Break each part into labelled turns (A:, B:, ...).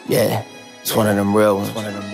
A: Yeah, it's one of them real ones.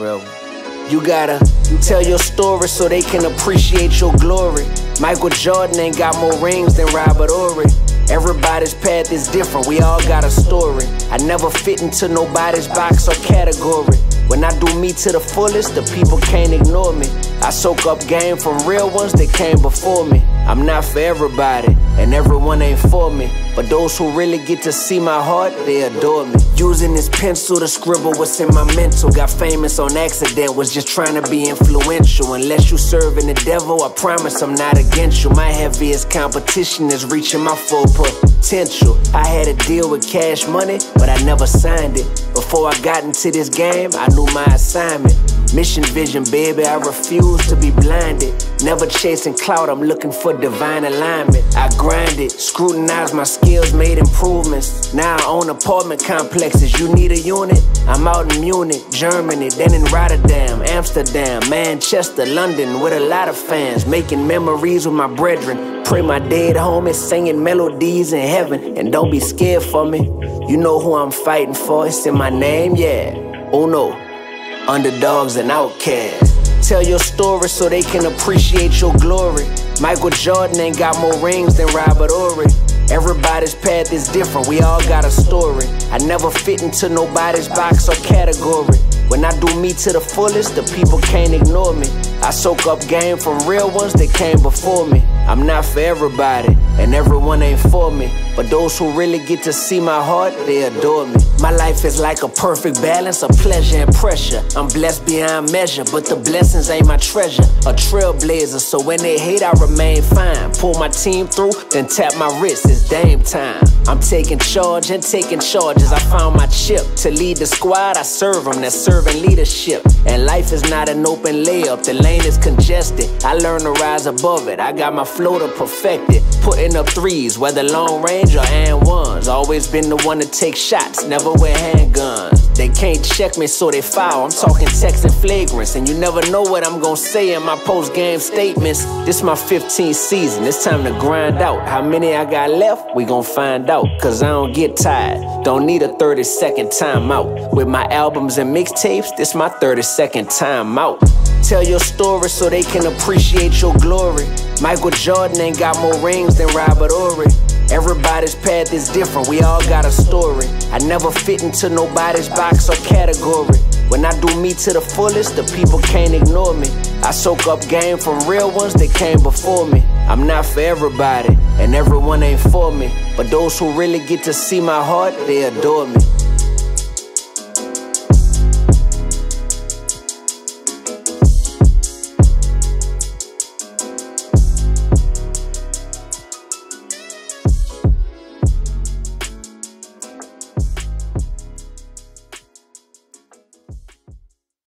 A: You gotta tell your story so they can appreciate your glory. Michael Jordan ain't got more rings than Robert Horry. Everybody's path is different, we all got a story. I never fit into nobody's box or category. When I do me to the fullest, the people can't ignore me. I soak up game from real ones that came before me. I'm not for everybody, and everyone ain't for me. But those who really get to see my heart, they adore me. Using this pencil to scribble what's in my mental. Got famous on accident, was just trying to be influential. Unless you serving the devil, I promise I'm not against you. My heaviest competition is reaching my full potential. I had a deal with Cash Money, but I never signed it. Before I got into this game, I knew my assignment. Mission vision, baby, I refuse to be blinded. Never chasing clout, I'm looking for divine alignment. I grinded, scrutinized my skills, made improvements. Now I own apartment complexes, you need a unit? I'm out in Munich, Germany, then in Rotterdam, Amsterdam, Manchester, London, with a lot of fans. Making memories with my brethren. Pray my dead homies singing melodies in heaven. And don't be scared for me, you know who I'm fighting for. It's in my name, yeah, Uno. Underdogs and outcasts. Tell your story so they can appreciate your glory. Michael Jordan ain't got more rings than Robert Horry. Everybody's path is different, we all got a story. I never fit into nobody's box or category. When I do me to the fullest, the people can't ignore me. I soak up game from real ones that came before me. I'm not for everybody, and everyone ain't for me. But those who really get to see my heart, they adore me. My life is like a perfect balance of pleasure and pressure. I'm blessed beyond measure, but the blessings ain't my treasure. A trailblazer, so when they hate, I remain fine. Pull my team through, then tap my wrist, it's Dame time. I'm taking charge and taking charges. I found my chip. To lead the squad, I serve them, that's serving leadership. And life is not an open layup, the lane is congested. I learned to rise above it, I got my floater perfected. Putting up threes, whether long range or and ones. Always been the one to take shots, never wear handguns. They can't check me, so they foul. I'm talking text and flagrants, and you never know what I'm gonna say in my post-game statements. This my 15th season, it's time to grind out. How many I got left? We gon' find out, cause I don't get tired. Don't need a 30-second timeout. With my albums and mixtapes, this my 30-second timeout. Tell your story so they can appreciate your glory. Michael Jordan ain't got more rings than Robert Horry. Everybody's path is different, we all got a story. I never fit into nobody's box or category. When I do me to the fullest, the people can't ignore me. I soak up game from real ones that came before me. I'm not for everybody, and everyone ain't for me. But those who really get to see my heart, they adore me.